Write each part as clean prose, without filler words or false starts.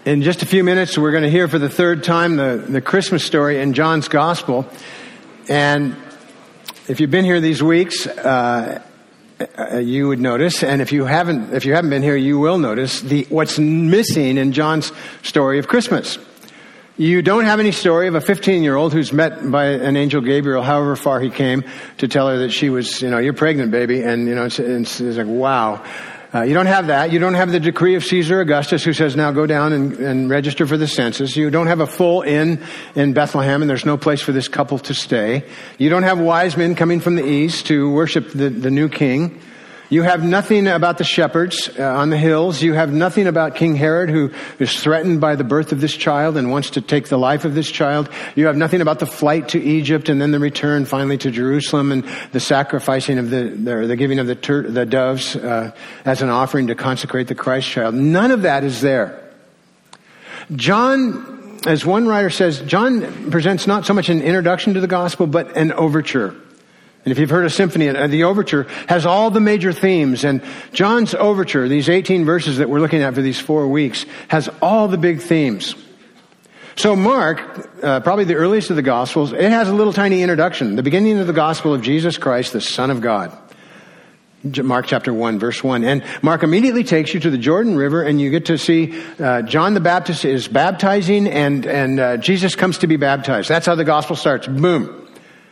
In just a few minutes, we're going to hear for the third time the Christmas story in John's Gospel. And if you've been here these weeks, you would notice, and if you haven't been here, you will notice what's missing in John's story of Christmas. You don't have any story of a 15-year-old who's met by an angel Gabriel, however far he came, to tell her that she was, you're pregnant, baby. And, it's like, wow. You don't have that. You don't have the decree of Caesar Augustus who says, now go down and register for the census. You don't have a full inn in Bethlehem, and there's no place for this couple to stay. You don't have wise men coming from the east to worship the new king. You have nothing about the shepherds on the hills. You have nothing about King Herod, who is threatened by the birth of this child and wants to take the life of this child. You have nothing about the flight to Egypt and then the return finally to Jerusalem and the sacrificing of the giving of the doves as an offering to consecrate the Christ child. None of that is there. John, as one writer says, John presents not so much an introduction to the gospel, but an overture. And if you've heard a symphony, the overture has all the major themes. And John's overture, these 18 verses that we're looking at for these 4 weeks, has all the big themes. So Mark, probably the earliest of the Gospels, it has a little tiny introduction. The beginning of the Gospel of Jesus Christ, the Son of God. Mark chapter 1, verse 1. And Mark immediately takes you to the Jordan River, and you get to see John the Baptist is baptizing, and Jesus comes to be baptized. That's how the Gospel starts. Boom.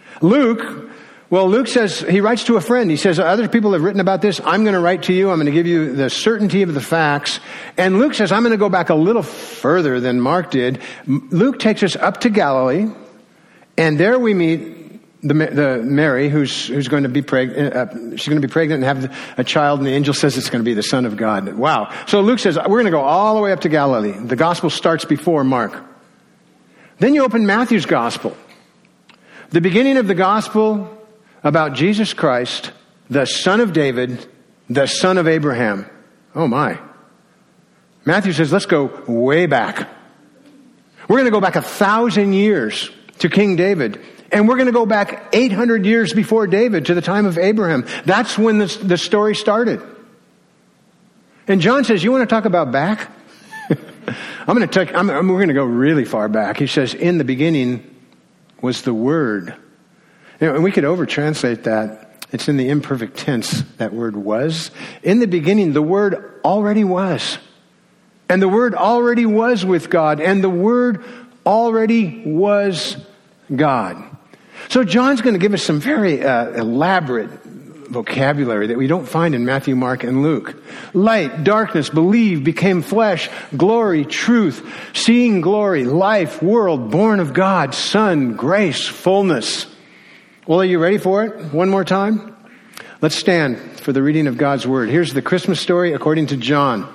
Luke says, he writes to a friend. He says, other people have written about this. I'm going to write to you. I'm going to give you the certainty of the facts. And Luke says, I'm going to go back a little further than Mark did. Luke takes us up to Galilee, and there we meet the Mary, who's going to be pregnant. She's going to be pregnant and have a child, and the angel says it's going to be the Son of God. Wow. So Luke says, we're going to go all the way up to Galilee. The gospel starts before Mark. Then you open Matthew's gospel. The beginning of the gospel about Jesus Christ, the Son of David, the Son of Abraham. Oh my. Matthew says, let's go way back. We're going to go back 1,000 years to King David. And we're going to go back 800 years before David to the time of Abraham. That's when the story started. And John says, you want to talk about back? we're going to go really far back. He says, in the beginning was the Word. And we could over-translate that. It's in the imperfect tense, that word was. In the beginning, the Word already was. And the Word already was with God. And the Word already was God. So John's going to give us some very elaborate vocabulary that we don't find in Matthew, Mark, and Luke. Light, darkness, believe, became flesh, glory, truth, seeing glory, life, world, born of God, Son, grace, fullness. Well, are you ready for it? One more time? Let's stand for the reading of God's Word. Here's the Christmas story according to John.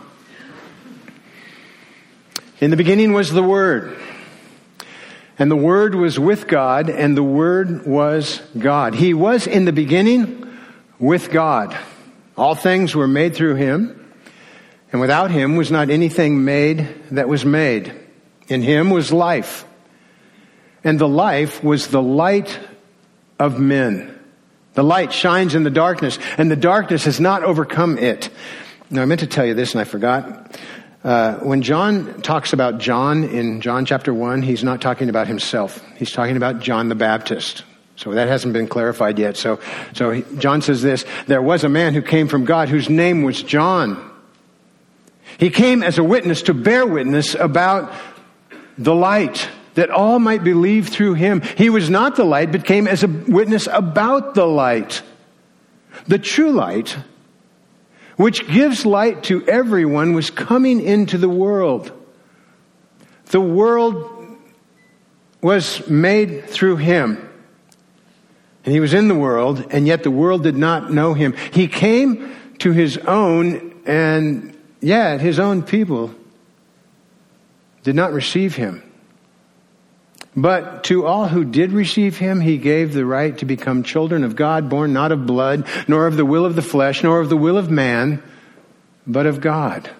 In the beginning was the Word, and the Word was with God, and the Word was God. He was in the beginning with God. All things were made through Him, and without Him was not anything made that was made. In Him was life, and the life was the light of men. The light shines in the darkness, and the darkness has not overcome it. Now, I meant to tell you this, and I forgot. When John talks about John in John chapter 1, he's not talking about himself. He's talking about John the Baptist. So that hasn't been clarified yet. So John says this, there was a man who came from God whose name was John. He came as a witness to bear witness about the light, that all might believe through him. He was not the light, but came as a witness about the light. The true light, which gives light to everyone, was coming into the world. The world was made through him. And he was in the world, and yet the world did not know him. He came to his own, and yet his own people did not receive him. But to all who did receive him, he gave the right to become children of God, born not of blood, nor of the will of the flesh, nor of the will of man, but of God.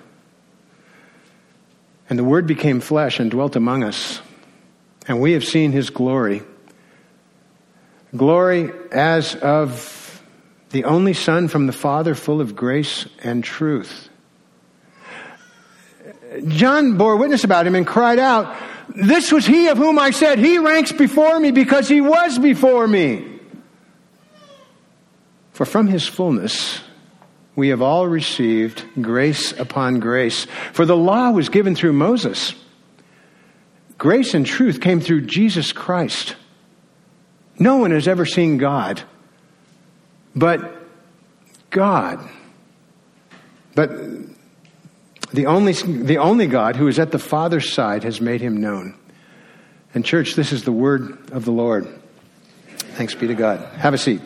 And the Word became flesh and dwelt among us, and we have seen his glory. Glory as of the only Son from the Father, full of grace and truth. John bore witness about him and cried out, "This was he of whom I said, he ranks before me because he was before me." For from his fullness we have all received grace upon grace. For the law was given through Moses. Grace and truth came through Jesus Christ. No one has ever seen God, but God. But the only God who is at the Father's side has made him known. And church, this is the word of the Lord. Thanks be to God. Have a seat.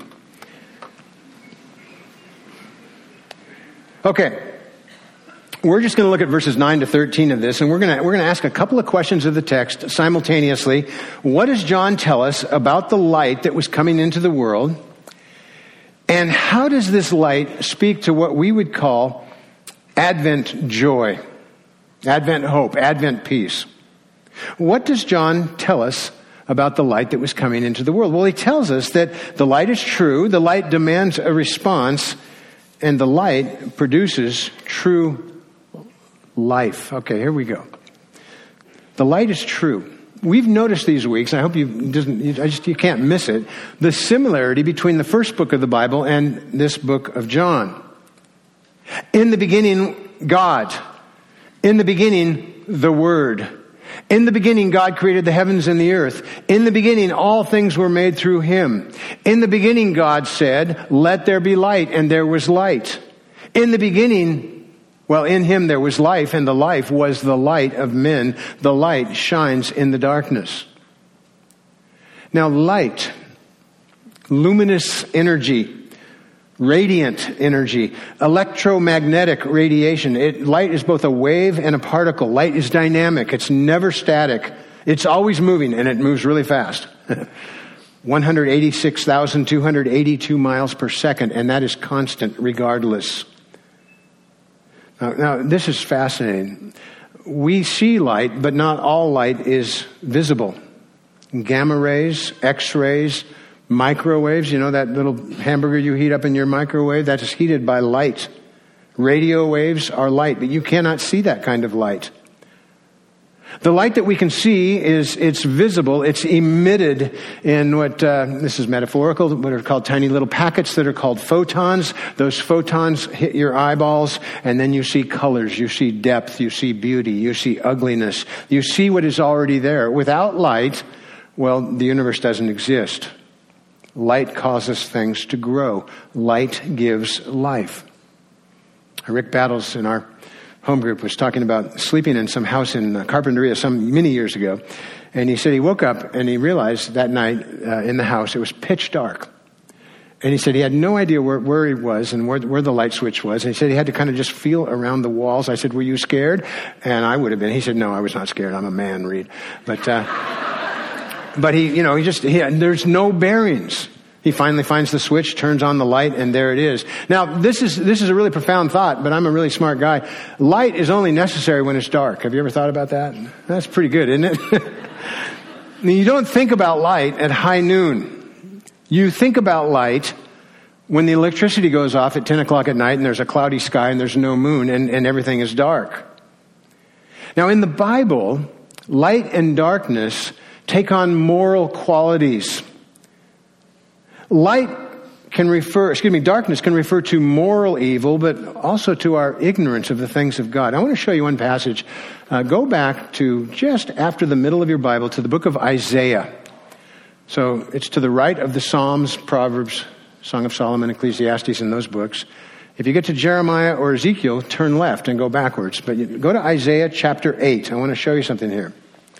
Okay. We're just going to look at verses 9 to 13 of this, and we're going to ask a couple of questions of the text simultaneously. What does John tell us about the light that was coming into the world? And how does this light speak to what we would call Advent joy, Advent hope, Advent peace? What does John tell us about the light that was coming into the world? Well, he tells us that the light is true, the light demands a response, and the light produces true life. Okay, here we go. The light is true. We've noticed these weeks, and I hope you can't miss it, the similarity between the first book of the Bible and this book of John. In the beginning, God. In the beginning, the Word. In the beginning, God created the heavens and the earth. In the beginning, all things were made through Him. In the beginning, God said, "Let there be light," and there was light. In the beginning, in Him there was life, and the life was the light of men. The light shines in the darkness. Now, light, luminous energy, radiant energy, electromagnetic radiation. Light is both a wave and a particle. Light is dynamic. It's never static. It's always moving, and it moves really fast. 186,282 miles per second, and that is constant regardless. Now, this is fascinating. We see light, but not all light is visible. Gamma rays, X-rays, microwaves, that little hamburger you heat up in your microwave, that is heated by light. Radio waves are light, but you cannot see that kind of light. The light that we can see it's visible, it's emitted in what, this is metaphorical, what are called tiny little packets that are called photons. Those photons hit your eyeballs, and then you see colors, you see depth, you see beauty, you see ugliness. You see what is already there. Without light, the universe doesn't exist. Light causes things to grow. Light gives life. Rick Battles in our home group was talking about sleeping in some house in Carpinteria many years ago. And he said he woke up and he realized that night in the house it was pitch dark. And he said he had no idea where he was and where the light switch was. And he said he had to kind of just feel around the walls. I said, "Were you scared?" And I would have been. He said, "No, I was not scared. I'm a man, Reed." But there's no bearings. He finally finds the switch, turns on the light, and there it is. Now, this is a really profound thought, but I'm a really smart guy. Light is only necessary when it's dark. Have you ever thought about that? That's pretty good, isn't it? You don't think about light at high noon. You think about light when the electricity goes off at 10 o'clock at night and there's a cloudy sky and there's no moon and everything is dark. Now, in the Bible, light and darkness take on moral qualities. Darkness can refer to moral evil, but also to our ignorance of the things of God. I want to show you one passage. Go back to just after the middle of your Bible to the book of Isaiah. So it's to the right of the Psalms, Proverbs, Song of Solomon, Ecclesiastes, and those books. If you get to Jeremiah or Ezekiel, turn left and go backwards. But go to Isaiah chapter 8. I want to show you something here.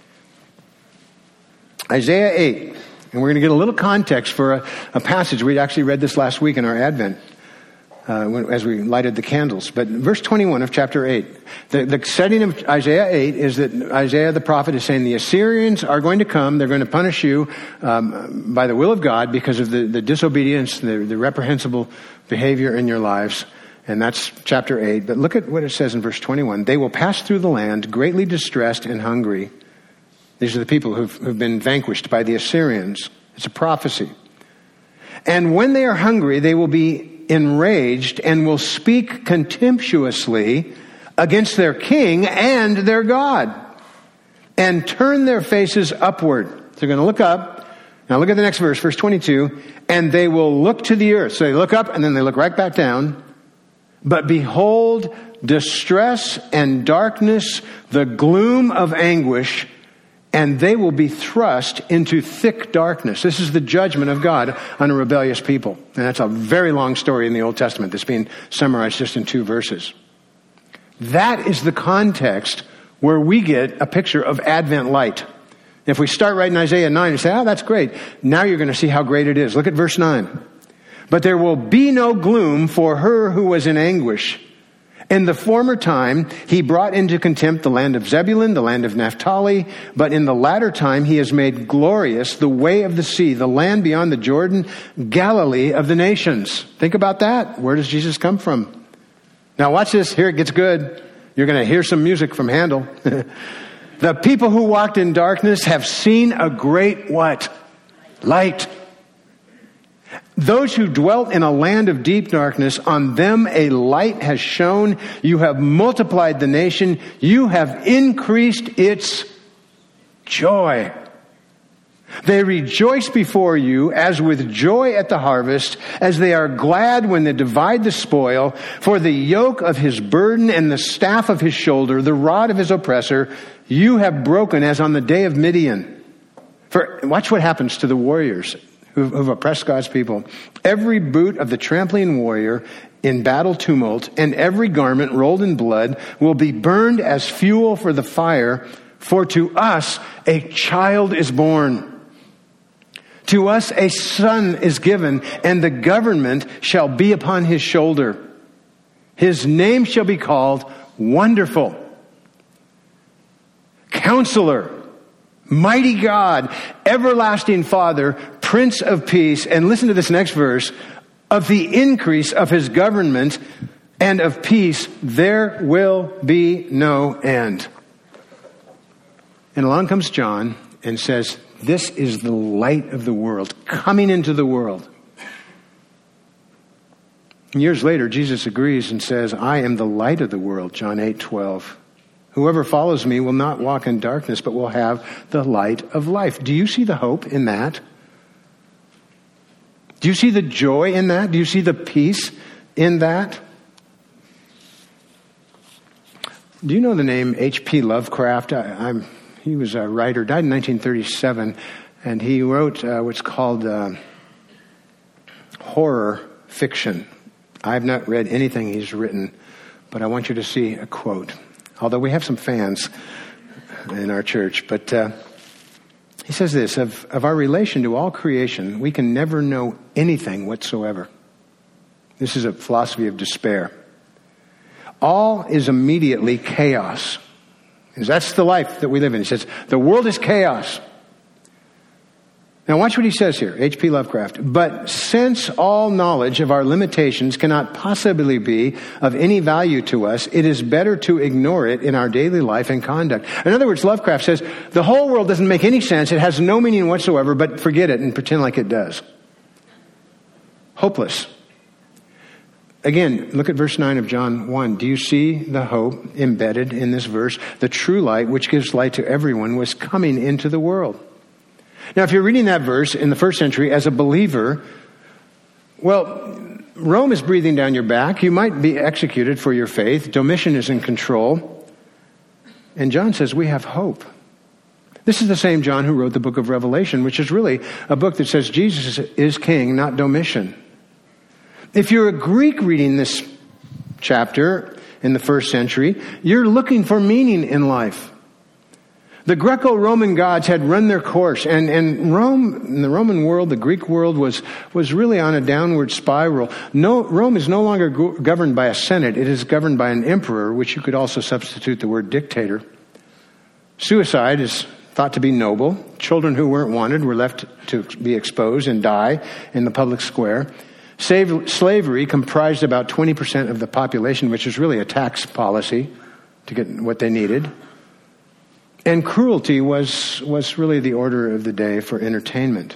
Isaiah 8. And we're going to get a little context for a passage. We actually read this last week in our Advent as we lighted the candles. But verse 21 of chapter 8. The setting of Isaiah 8 is that Isaiah the prophet is saying the Assyrians are going to come. They're going to punish you by the will of God because of the disobedience, the reprehensible behavior in your lives. And that's chapter 8. But look at what it says in verse 21. They will pass through the land greatly distressed and hungry. These are the people who've been vanquished by the Assyrians. It's a prophecy. And when they are hungry, they will be enraged and will speak contemptuously against their king and their God, and turn their faces upward. So they're going to look up. Now look at the next verse, verse 22. And they will look to the earth. So they look up and then they look right back down. But behold, distress and darkness, the gloom of anguish, and they will be thrust into thick darkness. This is the judgment of God on a rebellious people. And that's a very long story in the Old Testament that's being summarized just in 2 verses. That is the context where we get a picture of Advent light. If we start right in Isaiah 9 and say, oh, that's great. Now you're going to see how great it is. Look at verse 9. But there will be no gloom for her who was in anguish. In the former time, he brought into contempt the land of Zebulun, the land of Naphtali. But in the latter time, he has made glorious the way of the sea, the land beyond the Jordan, Galilee of the nations. Think about that. Where does Jesus come from? Now watch this. Here it gets good. You're going to hear some music from Handel. The people who walked in darkness have seen a great what? Light. Those who dwelt in a land of deep darkness, on them a light has shone. You have multiplied the nation. You have increased its joy. They rejoice before you as with joy at the harvest, as they are glad when they divide the spoil. For the yoke of his burden and the staff of his shoulder, the rod of his oppressor, you have broken as on the day of Midian. For watch what happens to the warriors who've oppressed God's people. Every boot of the trampling warrior in battle tumult and every garment rolled in blood will be burned as fuel for the fire. For to us a child is born. To us a son is given, and the government shall be upon his shoulder. His name shall be called Wonderful, Counselor, Mighty God, Everlasting Father, Prince of Peace. And listen to this next verse. Of the increase of his government and of peace, there will be no end. And along comes John and says, this is the light of the world, coming into the world. And years later, Jesus agrees and says, I am the light of the world, John 8:12. Whoever follows me will not walk in darkness, but will have the light of life. Do you see the hope in that? Do you see the joy in that? Do you see the peace in that? Do you know the name H.P. Lovecraft? He was a writer, died in 1937, and he wrote what's called horror fiction. I have not read anything he's written, but I want you to see a quote. Although we have some fans in our church, but he says this, of our relation to all creation, we can never know anything whatsoever. This is a philosophy of despair. All is immediately chaos. Because that's the life that we live in. He says, the world is chaos. Now watch what he says here, H.P. Lovecraft. But since all knowledge of our limitations cannot possibly be of any value to us, it is better to ignore it in our daily life and conduct. In other words, Lovecraft says, the whole world doesn't make any sense. It has no meaning whatsoever, but forget it and pretend like it does. Hopeless. Again, look at verse 9 of John 1. Do you see the hope embedded in this verse? The true light, which gives light to everyone, was coming into the world. Now, if you're reading that verse in the first century as a believer, well, Rome is breathing down your back. You might be executed for your faith. Domitian is in control. And John says, we have hope. This is the same John who wrote the book of Revelation, which is really a book that says Jesus is king, not Domitian. If you're a Greek reading this chapter in the first century, you're looking for meaning in life. The Greco-Roman gods had run their course, and Rome, in the Roman world, the Greek world was really on a downward spiral. Rome is no longer governed by a senate. It is governed by an emperor, which you could also substitute the word dictator. Suicide is thought to be noble. Children who weren't wanted were left to be exposed and die in the public square. Slavery comprised about 20% of the population, which is really a tax policy to get what they needed. And cruelty was really the order of the day for entertainment.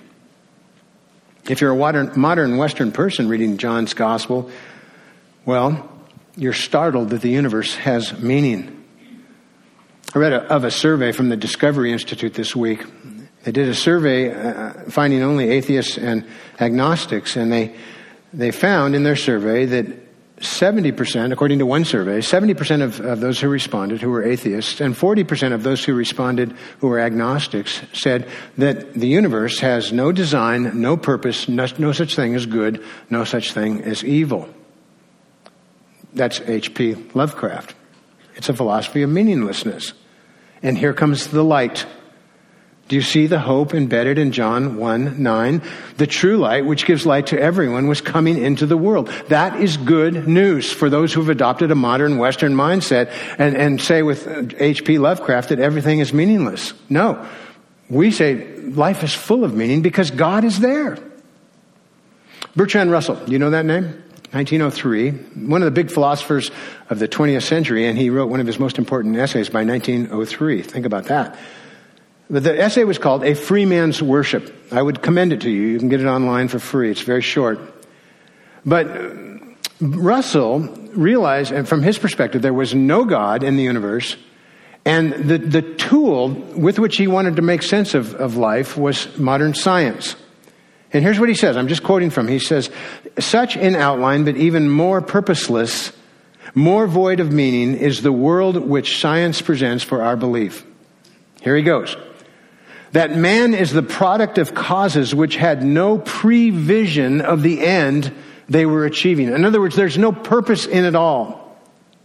If you're a modern Western person reading John's gospel, well, you're startled that the universe has meaning. I read of a survey from the Discovery Institute this week. They did a survey finding only atheists and agnostics, and they found in their survey that 70%, according to one survey, 70% of those who responded who were atheists and 40% of those who responded who were agnostics said that the universe has no design, no purpose, no such thing as good, no such thing as evil. That's H.P. Lovecraft. It's a philosophy of meaninglessness. And here comes the light. Do you see the hope embedded in John 1:9? The true light, which gives light to everyone, was coming into the world. That is good news for those who have adopted a modern Western mindset and say with H.P. Lovecraft that everything is meaningless. No. We say life is full of meaning because God is there. Bertrand Russell, do you know that name? 1903, one of the big philosophers of the 20th century, and he wrote one of his most important essays by 1903. Think about that. But the essay was called A Free Man's Worship. I would commend it to you. You can get it online for free. It's very short. But Russell realized, and from his perspective, there was no God in the universe, and the tool with which he wanted to make sense of life was modern science. And here's what he says. I'm just quoting from. He says, such in outline, but even more purposeless, more void of meaning is the world which science presents for our belief. Here he goes. That man is the product of causes which had no prevision of the end they were achieving. In other words, there's no purpose in it all.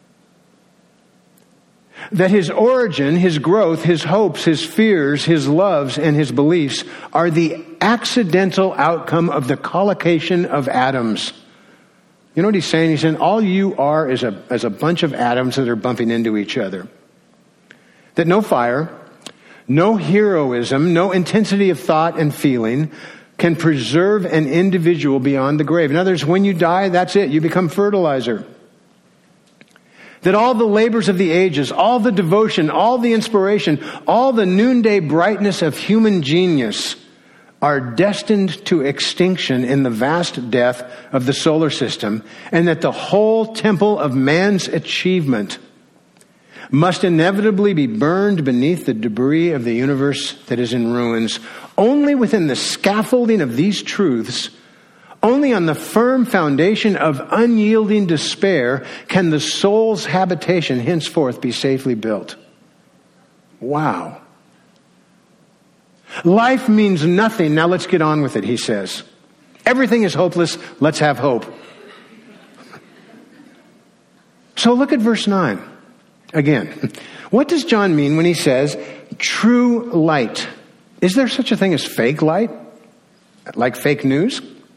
That his origin, his growth, his hopes, his fears, his loves, and his beliefs are the accidental outcome of the collocation of atoms. You know what he's saying? He's saying all you are is a bunch of atoms that are bumping into each other. That no fire, no heroism, no intensity of thought and feeling can preserve an individual beyond the grave. In other words, when you die, that's it. You become fertilizer. That all the labors of the ages, all the devotion, all the inspiration, all the noonday brightness of human genius are destined to extinction in the vast death of the solar system, and that the whole temple of man's achievement must inevitably be burned beneath the debris of the universe that is in ruins. Only within the scaffolding of these truths, only on the firm foundation of unyielding despair, can the soul's habitation henceforth be safely built. Wow. Life means nothing. Now let's get on with it, he says. Everything is hopeless. Let's have hope. So look at verse 9. Again, what does John mean when he says true light? Is there such a thing as fake light? Like fake news?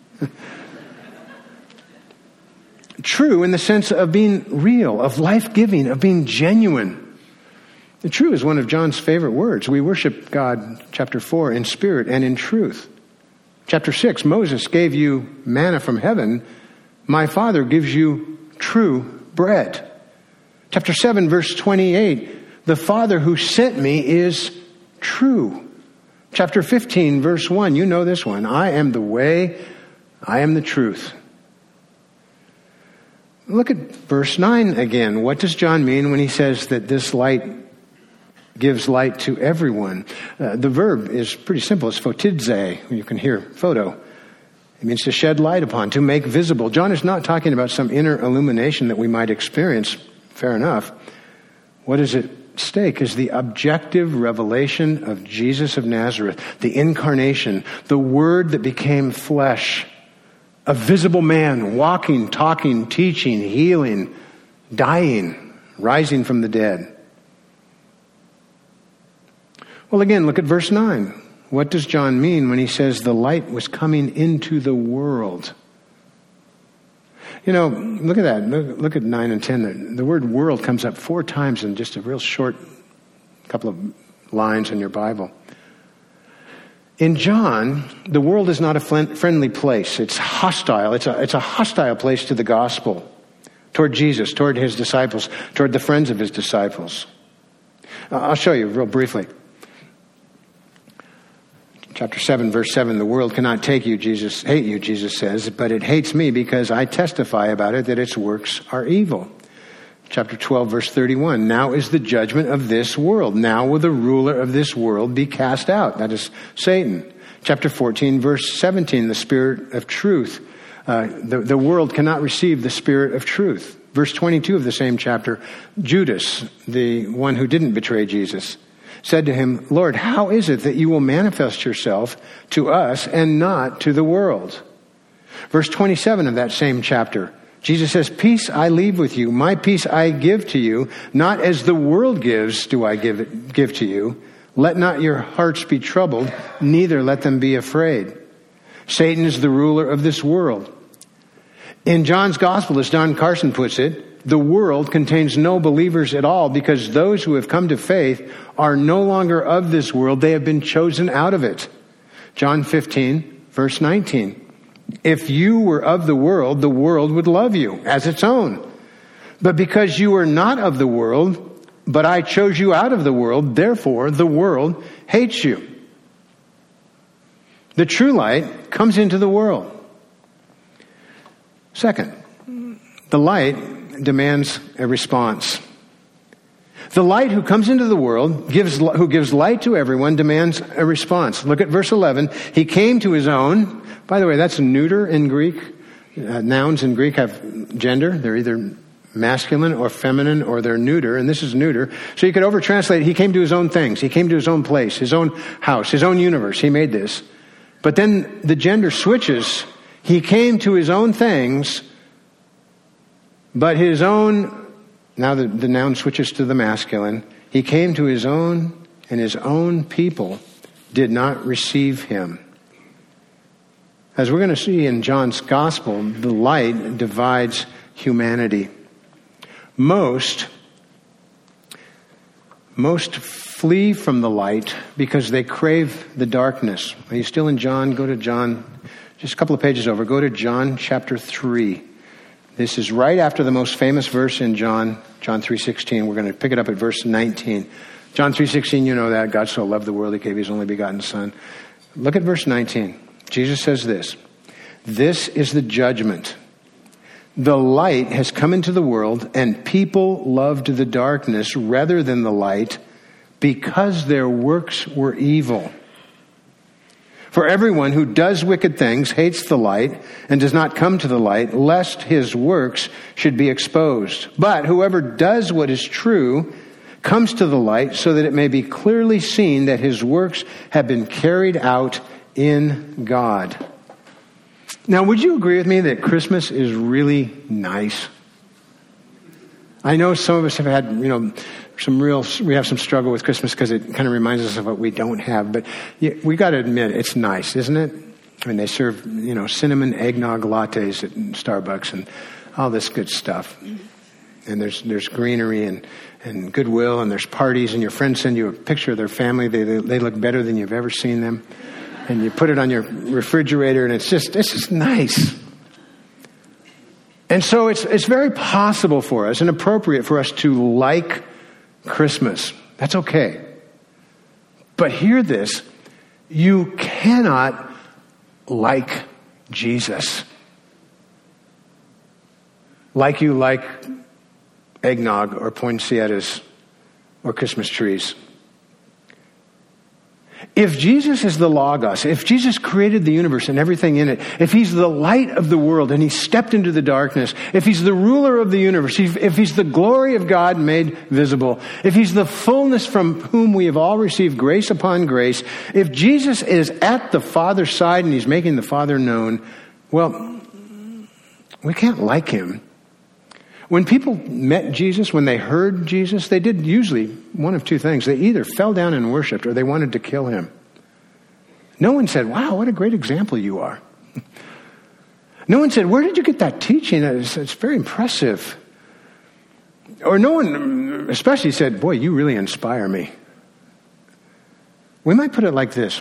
True in the sense of being real, of life-giving, of being genuine. The true is one of John's favorite words. We worship God, chapter 4, in spirit and in truth. Chapter 6, Moses gave you manna from heaven. My Father gives you true bread. Chapter 7, verse 28, the Father who sent me is true. Chapter 15, verse 1, you know this one. I am the way, I am the truth. Look at verse 9 again. What does John mean when he says that this light gives light to everyone? The verb is pretty simple. It's photidze. You can hear photo. It means to shed light upon, to make visible. John is not talking about some inner illumination that we might experience. Fair enough. What is at stake is the objective revelation of Jesus of Nazareth, the incarnation, the Word that became flesh, a visible man, walking, talking, teaching, healing, dying, rising from the dead. Well, again, look at verse 9. What does John mean when he says the light was coming into the world? You know, look at that. Look at 9 and 10. The word world comes up 4 times in just a real short couple of lines in your Bible. In John, the world is not a friendly place. It's hostile. It's a hostile place to the gospel, toward Jesus, toward his disciples, toward the friends of his disciples. I'll show you real briefly. Chapter 7, verse 7, the world cannot hate you, Jesus says, but it hates me because I testify about it that its works are evil. Chapter 12, verse 31. Now is the judgment of this world. Now will the ruler of this world be cast out. That is Satan. Chapter 14, verse 17. The Spirit of truth. The world cannot receive the Spirit of truth. Verse 22 of the same chapter. Judas, the one who didn't betray Jesus, said to him, Lord, how is it that you will manifest yourself to us and not to the world? Verse 27 of that same chapter. Jesus says, peace I leave with you, my peace I give to you, not as the world gives do I give to you. Let not your hearts be troubled, neither let them be afraid. Satan is the ruler of this world. In John's Gospel, as Don Carson puts it, the world contains no believers at all because those who have come to faith are no longer of this world. They have been chosen out of it. John 15, verse 19. If you were of the world would love you as its own. But because you are not of the world, but I chose you out of the world, therefore the world hates you. The true light comes into the world. Second, the light demands a response. The light who comes into the world, who gives light to everyone, demands a response. Look at verse 11. He came to his own. By the way, that's neuter in Greek. Nouns in Greek have gender. They're either masculine or feminine, or they're neuter, and this is neuter. So you could overtranslate it. He came to his own things. He came to his own place, his own house, his own universe. He made this. But then the gender switches. He came to his own things, but his own, now the noun switches to the masculine. He came to his own, and his own people did not receive him. As we're going to see in John's Gospel, the light divides humanity. Most flee from the light because they crave the darkness. Are you still in John? Go to John, just a couple of pages over. Go to John chapter 3. This is right after the most famous verse in John 3:16. We're going to pick it up at verse 19. John 3:16, you know that. God so loved the world, he gave his only begotten Son. Look at verse 19. Jesus says this. This is the judgment. The light has come into the world, and people loved the darkness rather than the light because their works were evil. For everyone who does wicked things hates the light and does not come to the light, lest his works should be exposed. But whoever does what is true comes to the light so that it may be clearly seen that his works have been carried out in God. Now, would you agree with me that Christmas is really nice? I know some of us have had, we have some struggle with Christmas because it kind of reminds us of what we don't have. But we got to admit, it's nice, isn't it? I mean, they serve, cinnamon eggnog lattes at Starbucks and all this good stuff. And there's greenery and goodwill, and there's parties, and your friends send you a picture of their family. They look better than you've ever seen them. And you put it on your refrigerator, and it's just nice. And so it's very possible for us and appropriate for us to like Christmas. That's okay. But hear this. You cannot like Jesus like you like eggnog or poinsettias or Christmas trees. If Jesus is the Logos, if Jesus created the universe and everything in it, if he's the light of the world and he stepped into the darkness, if he's the ruler of the universe, if he's the glory of God made visible, if he's the fullness from whom we have all received grace upon grace, if Jesus is at the Father's side and he's making the Father known, well, we can't like him. When people met Jesus, when they heard Jesus, they did usually one of two things. They either fell down and worshiped or they wanted to kill him. No one said, wow, what a great example you are. No one said, where did you get that teaching? It's very impressive. Or no one especially said, boy, you really inspire me. We might put it like this.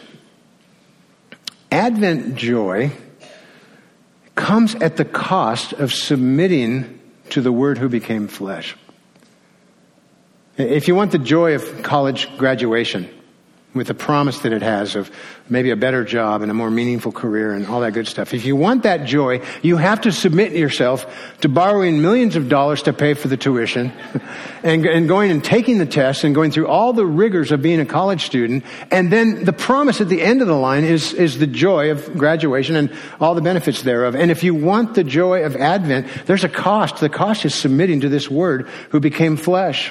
Advent joy comes at the cost of submitting to the Word who became flesh. If you want the joy of college graduation, with the promise that it has of maybe a better job and a more meaningful career and all that good stuff. If you want that joy, you have to submit yourself to borrowing millions of dollars to pay for the tuition and going and taking the test and going through all the rigors of being a college student. And then the promise at the end of the line is the joy of graduation and all the benefits thereof. And if you want the joy of Advent, there's a cost. The cost is submitting to this Word who became flesh.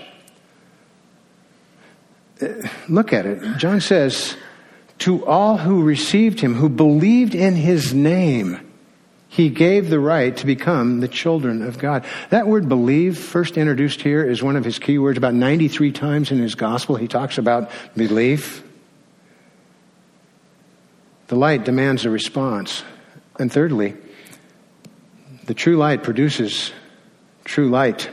Look at it. John says, to all who received him, who believed in his name, he gave the right to become the children of God. That word believe, first introduced here, is one of his key words. About 93 times in his gospel, he talks about belief. The light demands a response. And thirdly, the true light produces true life.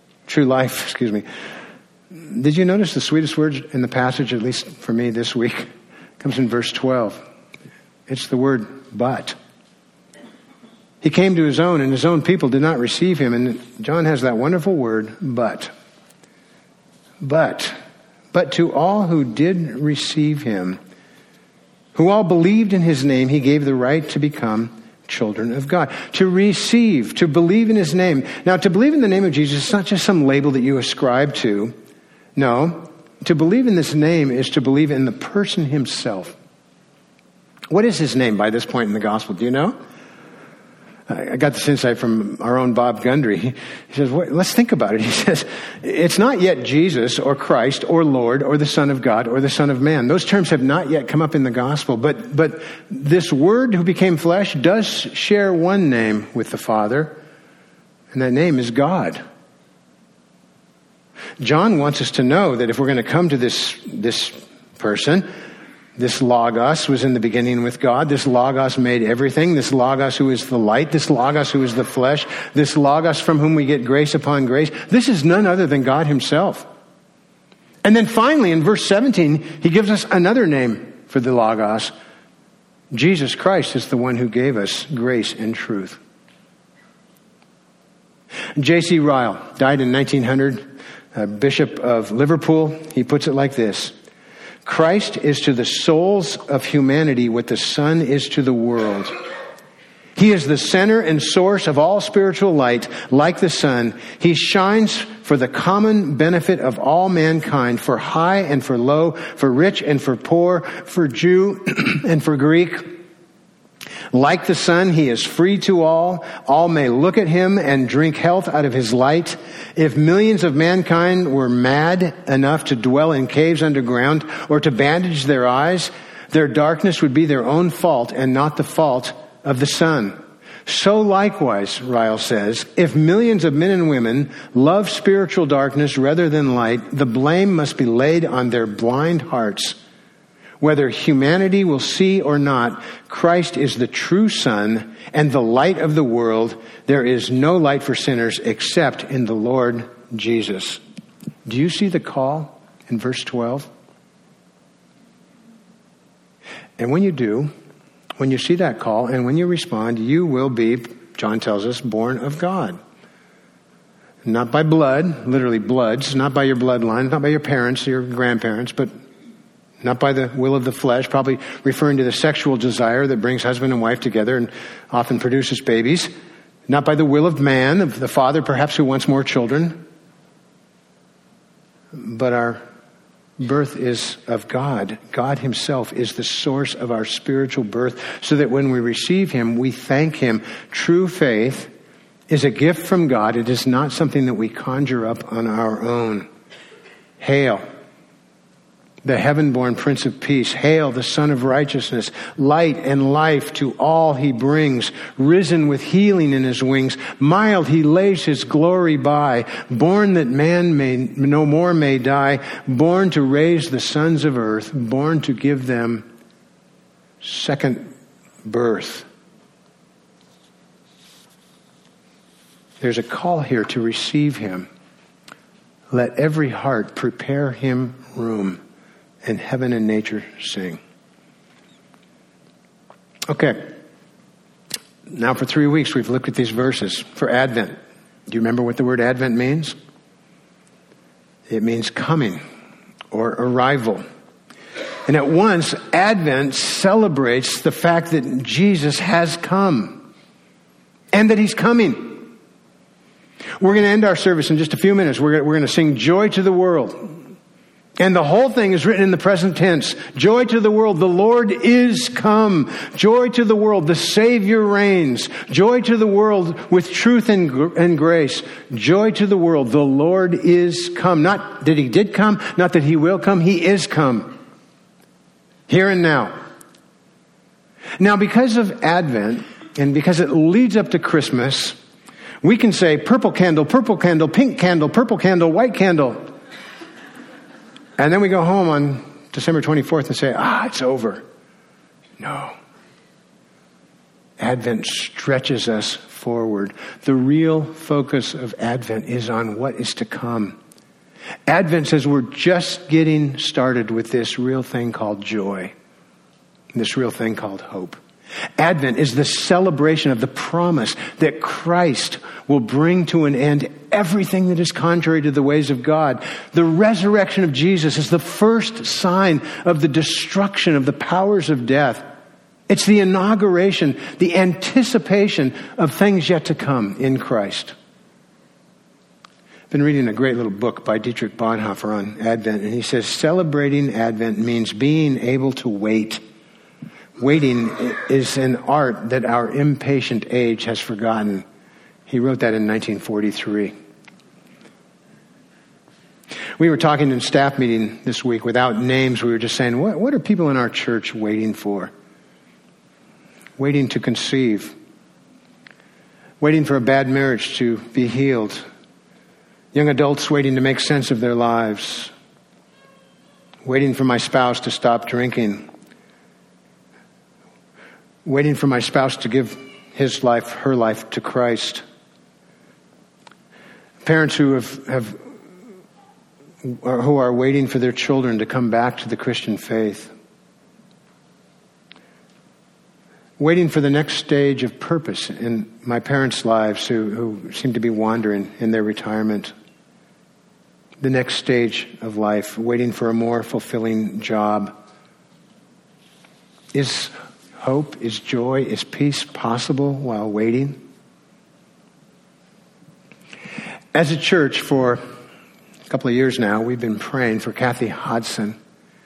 Did you notice the sweetest words in the passage, at least for me this week, comes in verse 12. It's the word but. He came to his own, and his own people did not receive him. And John has that wonderful word, but. But to all who did receive him, who all believed in his name, he gave the right to become children of God. To receive, to believe in his name. Now, to believe in the name of Jesus is not just some label that you ascribe to. No, to believe in this name is to believe in the person himself. What is his name by this point in the gospel? Do you know? I got this insight from our own Bob Gundry. He says, let's think about it. He says, it's not yet Jesus or Christ or Lord or the Son of God or the Son of Man. Those terms have not yet come up in the gospel. But this Word who became flesh does share one name with the Father, and that name is God. John wants us to know that if we're going to come to this person, this Logos was in the beginning with God. This Logos made everything. This Logos who is the light. This Logos who is the flesh. This Logos from whom we get grace upon grace. This is none other than God himself. And then finally in verse 17, he gives us another name for the Logos. Jesus Christ is the one who gave us grace and truth. J.C. Ryle died in 1900. Bishop of Liverpool, he puts it like this: Christ is to the souls of humanity what the sun is to the world. He is the center and source of all spiritual light, like the sun. He shines for the common benefit of all mankind, for high and for low, for rich and for poor, for Jew and for Greek. Like the sun, he is free to all. All may look at him and drink health out of his light. If millions of mankind were mad enough to dwell in caves underground or to bandage their eyes, their darkness would be their own fault and not the fault of the sun. So likewise, Ryle says, if millions of men and women love spiritual darkness rather than light, the blame must be laid on their blind hearts. Whether humanity will see or not, Christ is the true sun and the light of the world. There is no light for sinners except in the Lord Jesus. Do you see the call in verse 12? And when you do, when you see that call and when you respond, you will be, John tells us, born of God. Not by blood, literally bloods, not by your bloodline, not by your parents, your grandparents, but not by the will of the flesh, probably referring to the sexual desire that brings husband and wife together and often produces babies. Not by the will of man, of the father perhaps who wants more children. But our birth is of God. God himself is the source of our spiritual birth, so that when we receive him, we thank him. True faith is a gift from God. It is not something that we conjure up on our own. Hail, the heaven-born Prince of Peace. Hail, the Son of Righteousness. Light and life to all he brings. Risen with healing in his wings. Mild he lays his glory by. Born that man may no more may die. Born to raise the sons of earth. Born to give them second birth. There's a call here to receive him. Let every heart prepare him room. And heaven and nature sing. Okay. Now for 3 weeks we've looked at these verses for Advent. Do you remember what the word Advent means? It means coming or arrival. And at once, Advent celebrates the fact that Jesus has come and that he's coming. We're going to end our service in just a few minutes. We're going to sing Joy to the World. And the whole thing is written in the present tense. Joy to the world, the Lord is come. Joy to the world, the Savior reigns. Joy to the world with truth and grace. Joy to the world, the Lord is come. Not that he did come, not that he will come, he is come. Here and now. Now, because of Advent, and because it leads up to Christmas, we can say purple candle, pink candle, purple candle, white candle. And then we go home on December 24th and say, it's over. No. Advent stretches us forward. The real focus of Advent is on what is to come. Advent says we're just getting started with this real thing called joy. This real thing called hope. Advent is the celebration of the promise that Christ will bring to an end everything that is contrary to the ways of God. The resurrection of Jesus is the first sign of the destruction of the powers of death. It's the inauguration, the anticipation of things yet to come in Christ. I've been reading a great little book by Dietrich Bonhoeffer on Advent, and he says celebrating Advent means being able to wait. Waiting is an art that our impatient age has forgotten. He wrote that in 1943. We were talking in staff meeting this week without names. We were just saying, what are people in our church waiting for? Waiting to conceive. Waiting for a bad marriage to be healed. Young adults waiting to make sense of their lives. Waiting for my spouse to stop drinking. Waiting for my spouse to give his life, her life to Christ. Parents who who are waiting for their children to come back to the Christian faith. Waiting for the next stage of purpose in my parents' lives who seem to be wandering in their retirement. The next stage of life, waiting for a more fulfilling job. Is hope, is joy, is peace possible while waiting? As a church, for a couple of years now, we've been praying for Kathy Hodson.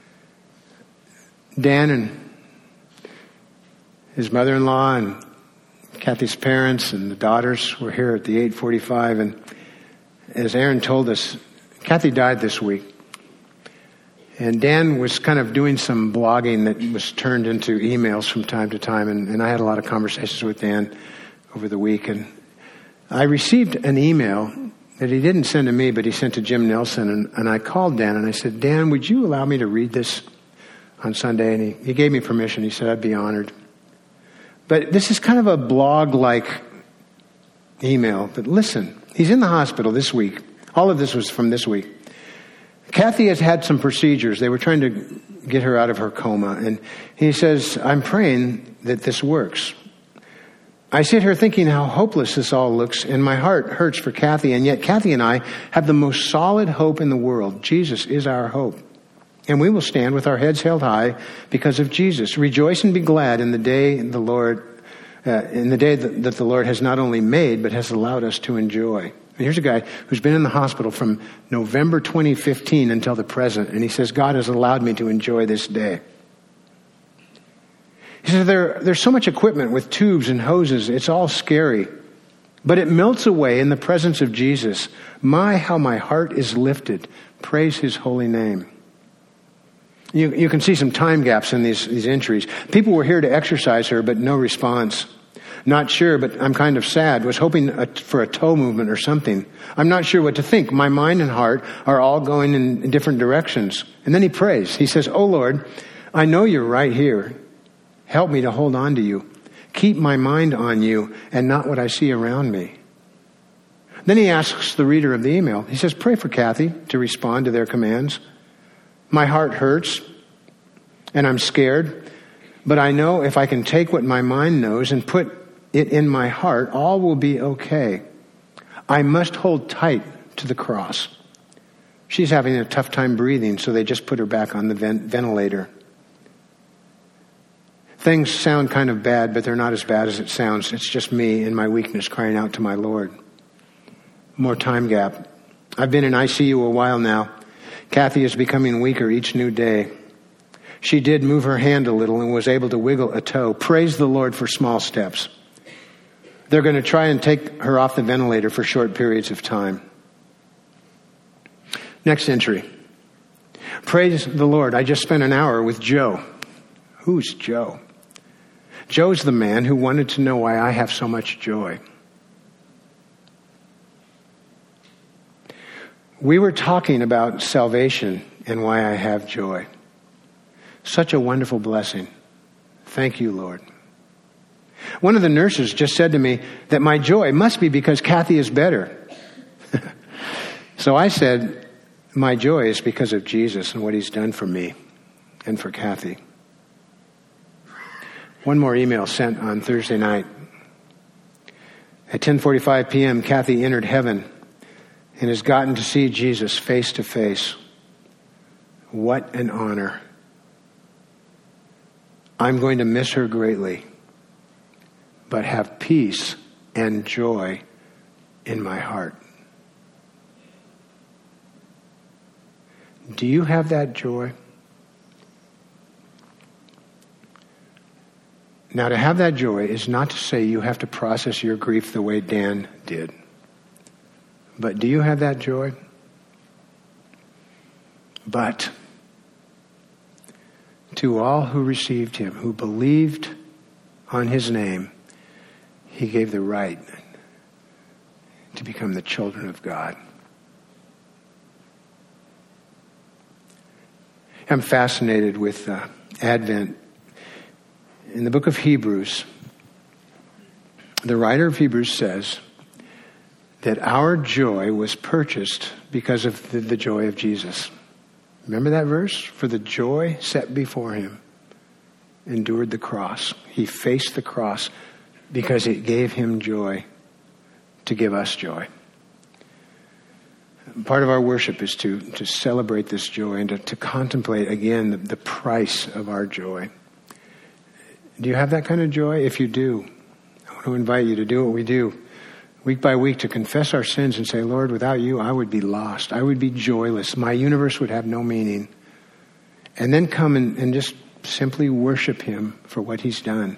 Dan and his mother-in-law and Kathy's parents and the daughters were here at the 8:45, and as Aaron told us, Kathy died this week. And Dan was kind of doing some blogging that was turned into emails from time to time, and I had a lot of conversations with Dan over the week, and I received an email that he didn't send to me, but he sent to Jim Nelson, and I called Dan, and I said, Dan, would you allow me to read this on Sunday? And he gave me permission. He said, I'd be honored. But this is kind of a blog-like email, but listen, he's in the hospital this week. All of this was from this week. Kathy has had some procedures. They were trying to get her out of her coma. And he says, I'm praying that this works. I sit here thinking how hopeless this all looks, and my heart hurts for Kathy. And yet Kathy and I have the most solid hope in the world. Jesus is our hope. And we will stand with our heads held high because of Jesus. Rejoice and be glad in the day the Lord, that the Lord has not only made, but has allowed us to enjoy. And here's a guy who's been in the hospital from November 2015 until the present. And he says, God has allowed me to enjoy this day. He says, there's so much equipment with tubes and hoses. It's all scary. But it melts away in the presence of Jesus. How my heart is lifted. Praise his holy name. You can see some time gaps in these entries. People were here to exercise her, but no response. Not sure, but I'm kind of sad. Was hoping for a toe movement or something. I'm not sure what to think. My mind and heart are all going in different directions. And then he prays. He says, Oh Lord, I know you're right here. Help me to hold on to you. Keep my mind on you and not what I see around me. Then he asks the reader of the email. He says, pray for Kathy to respond to their commands. My heart hurts and I'm scared, but I know if I can take what my mind knows and put it in my heart, all will be okay. I must hold tight to the cross. She's having a tough time breathing, so they just put her back on the ventilator. Things sound kind of bad, but they're not as bad as it sounds. It's just me in my weakness crying out to my Lord. More time gap. I've been in ICU a while now. Kathy is becoming weaker each new day. She did move her hand a little and was able to wiggle a toe. Praise the Lord for small steps. They're going to try and take her off the ventilator for short periods of time. Next entry. Praise the Lord. I just spent an hour with Joe. Who's Joe? Joe's the man who wanted to know why I have so much joy. We were talking about salvation and why I have joy. Such a wonderful blessing. Thank you, Lord. One of the nurses just said to me that my joy must be because Kathy is better. So I said, my joy is because of Jesus and what he's done for me and for Kathy. One more email sent on Thursday night. At 10:45 p.m., Kathy entered heaven and has gotten to see Jesus face to face. What an honor. I'm going to miss her greatly, but have peace and joy in my heart. Do you have that joy? Now, to have that joy is not to say you have to process your grief the way Dan did. But do you have that joy? But to all who received him, who believed on his name, he gave the right to become the children of God. I'm fascinated with Advent. In the book of Hebrews, the writer of Hebrews says that our joy was purchased because of the joy of Jesus. Remember that verse? For the joy set before him endured the cross. He faced the cross because it gave him joy to give us joy. Part of our worship is to celebrate this joy and to contemplate again the price of our joy. Do you have that kind of joy? If you do, I want to invite you to do what we do week by week, to confess our sins and say, Lord, without you, I would be lost. I would be joyless. My universe would have no meaning. And then come and just simply worship him for what he's done.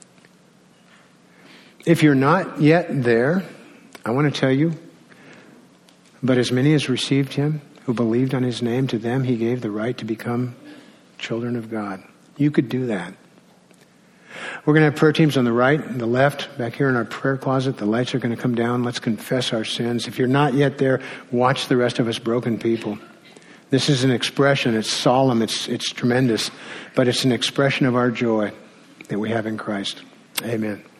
If you're not yet there, I want to tell you, but as many as received him, who believed on his name, to them he gave the right to become children of God. You could do that. We're going to have prayer teams on the right and the left. Back here in our prayer closet, the lights are going to come down. Let's confess our sins. If you're not yet there, watch the rest of us broken people. This is an expression. It's solemn. It's tremendous. But it's an expression of our joy that we have in Christ. Amen.